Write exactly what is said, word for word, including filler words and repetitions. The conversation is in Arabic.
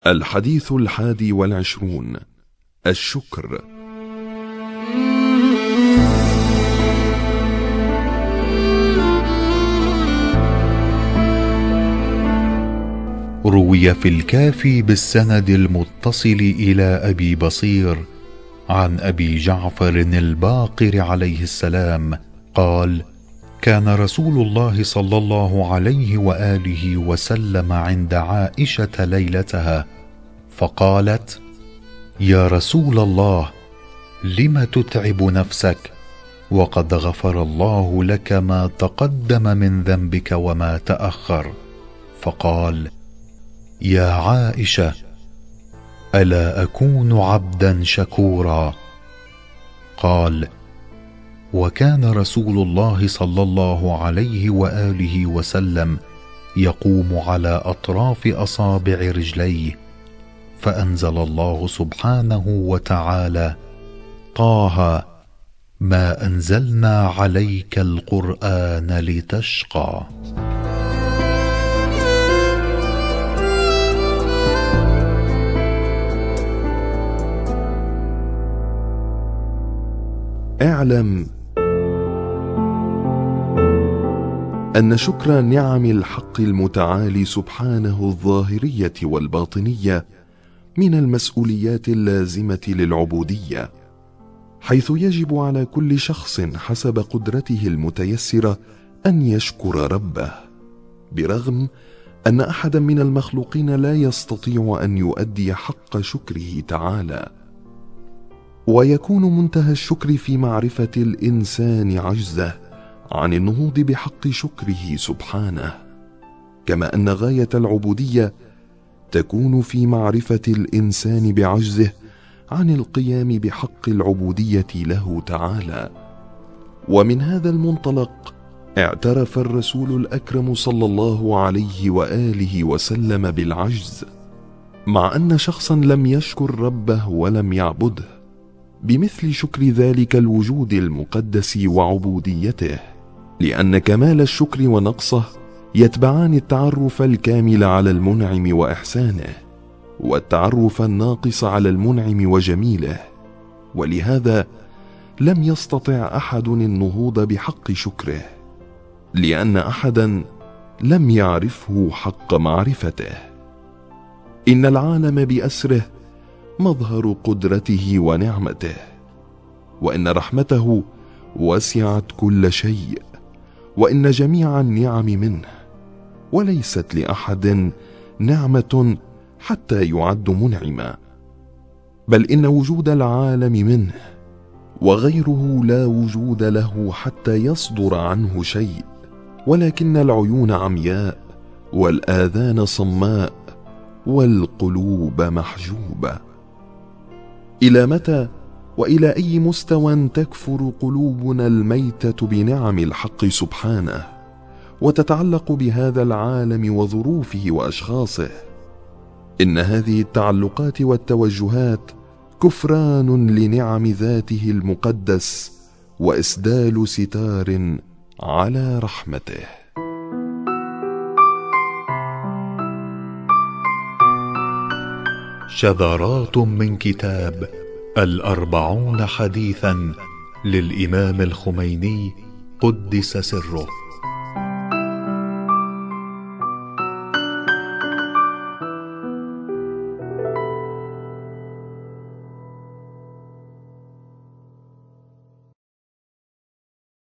الحديث الحادي والعشرون: الشكر. روي في الكافي بالسند المتصل إلى أبي بصير عن أبي جعفر الباقر عليه السلام قال: كان رسول الله صلى الله عليه وآله وسلم عند عائشة ليلتها فقالت: يا رسول الله، لم تتعب نفسك وقد غفر الله لك ما تقدم من ذنبك وما تأخر؟ فقال: يا عائشة، ألا أكون عبدا شكورا؟ قال: وكان رسول الله صلى الله عليه وآله وسلم يقوم على أطراف أصابع رجليه، فأنزل الله سبحانه وتعالى: طه ما أنزلنا عليك القرآن لتشقى. اعلم أن شكر نعم الحق المتعالي سبحانه الظاهرية والباطنية من المسؤوليات اللازمة للعبودية، حيث يجب على كل شخص حسب قدرته المتيسرة أن يشكر ربه، برغم أن أحدا من المخلوقين لا يستطيع أن يؤدي حق شكره تعالى. ويكون منتهى الشكر في معرفة الإنسان عجزه عن النهوض بحق شكره سبحانه، كما أن غاية العبودية تكون في معرفة الإنسان بعجزه عن القيام بحق العبودية له تعالى. ومن هذا المنطلق اعترف الرسول الأكرم صلى الله عليه وآله وسلم بالعجز، مع أن شخصا لم يشكر ربه ولم يعبده، بمثل شكر ذلك الوجود المقدس وعبوديته، لأن كمال الشكر ونقصه يتبعان التعرف الكامل على المنعم وإحسانه، والتعرف الناقص على المنعم وجميله. ولهذا لم يستطع أحد النهوض بحق شكره، لأن أحدا لم يعرفه حق معرفته. إن العالم بأسره مظهر قدرته ونعمته، وإن رحمته وسعت كل شيء، وإن جميع النعم منه، وليست لأحد نعمة حتى يعد منعما، بل إن وجود العالم منه، وغيره لا وجود له حتى يصدر عنه شيء، ولكن العيون عمياء والآذان صماء والقلوب محجوبة. إلى متى وإلى أي مستوى تكفر قلوبنا الميتة بنعم الحق سبحانه، وتتعلق بهذا العالم وظروفه وأشخاصه؟ إن هذه التعلقات والتوجهات كفران لنعم ذاته المقدس، وإسدال ستار على رحمته. شذرات من كتاب الأربعون حديثا للإمام الخميني قدس سره.